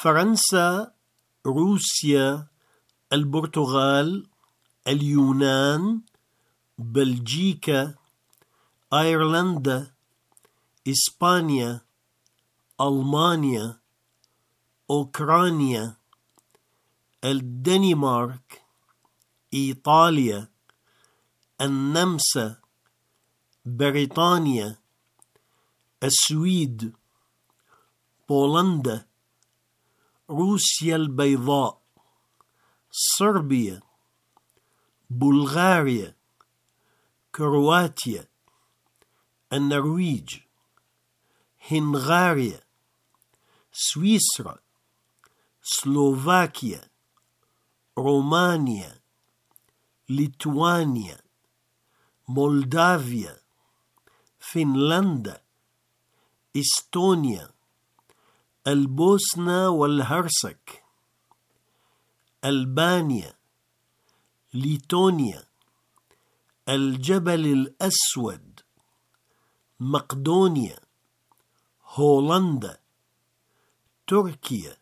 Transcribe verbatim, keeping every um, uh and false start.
فرنسا، روسيا، البرتغال، اليونان، بلجيكا، أيرلندا، إسبانيا، ألمانيا، أوكرانيا، الدنمارك، إيطاليا، النمسا، بريطانيا، السويد، بولندا، روسيا البيضاء، صربيا، بلغاريا، كرواتيا، النرويج، هنغاريا، سويسرا، سلوفاكيا، رومانيا، ليتوانيا، مولدافيا، فنلندا، إستونيا، البوسنة والهرسك، ألبانيا، ليتونيا، الجبل الأسود، مقدونيا، هولندا، تركيا،